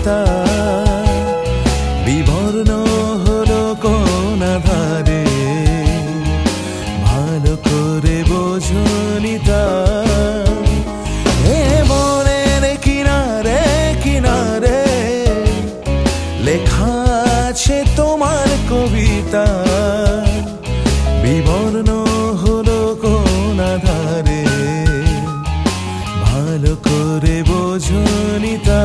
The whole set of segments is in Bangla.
কবিতা বিবর্ণ হলো কোন আধারে, ভালো করে বোঝনি তা। এ বনের কিনারে কিনারে লেখা আছে তোমার কবিতা, বিবর্ণ হলো কোন আধারে, ভালো করে বোঝনি তা।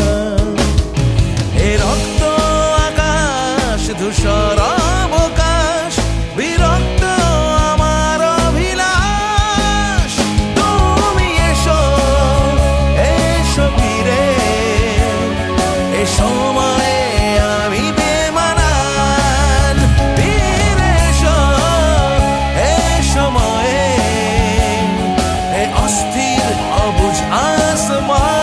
এ রক্ত আকাশ ধূসর অবকাশ, বিরক্ত আমার অভিলাষ। তুমি এসো এসো ফিরে, এ সময়ে আমি বেমানান। ফিরে এসো এ সময়ে, এ অস্থির অবুঝ আসমান।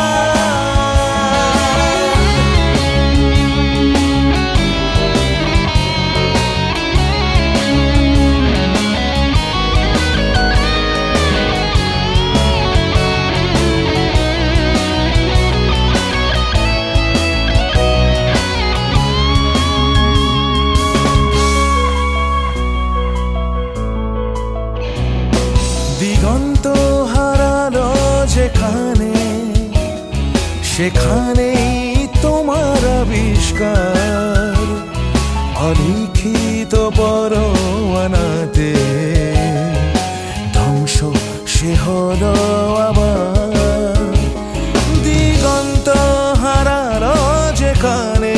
দিগন্ত হারালো যেখানে, সেখানেই তোমার আবিষ্কার। অলিখিত পরোয়ানাতে ধ্বংস সে হলো আবার। দিগন্ত হারালো যেখানে,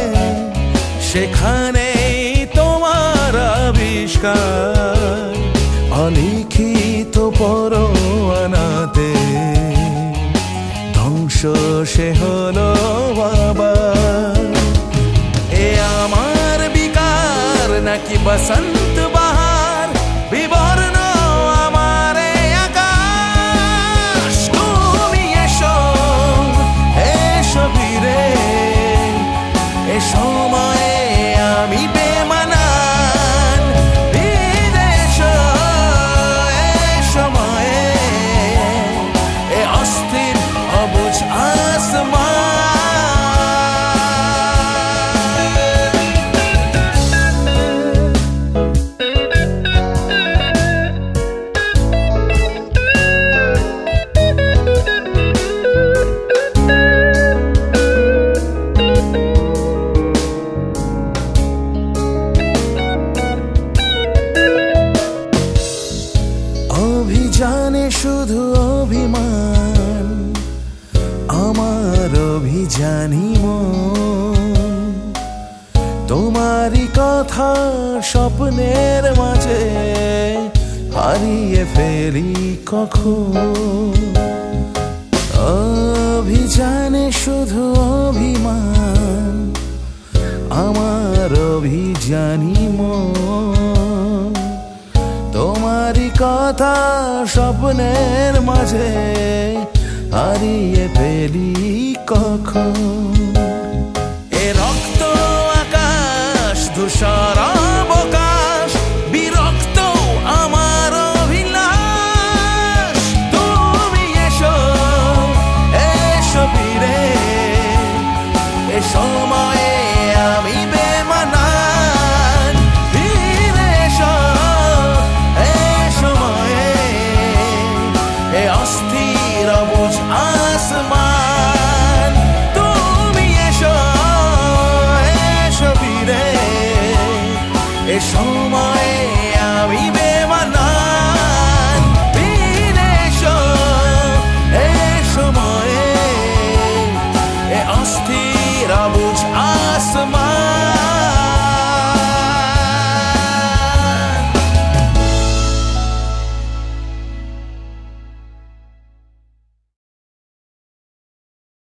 সেখানেই তোমার আবিষ্কার। অলিখিত পরোয়ানাতে ধ্বংস সে হলো বাবা। এ আমার বিকার নাকি বসন্ত বাহার, বিবর্ণ আমার আকাশ। তুমি এসো এসো ফিরে, এ সময়ে আমি বেমানান। ফিরে এসো এ সময়ে, এ অস্থির অবুঝ আসমান। অভিযানে শুধু অভিমান, আমার অভিযানী মন। তোমারই কথা স্বপ্নের মাঝে হারিয়ে ফেলি কখন। অভিযানে শুধু অভিমান, আমার অভিযানী মন। তোমারই কথা স্বপ্নের মাঝে হারিয়ে ফেলি কখন। এ রক্ত আকাশ ধূসর অবকাশ, বিরক্ত আমার অভিলাষ। তুমি এসো এসো ফিরে, এ সময়ে আমি বেমানান। ফিরে এসো এ সময়ে, এ অস্থির অবুঝ আসমান। তুমি এসো এসো ফিরে, এ সময়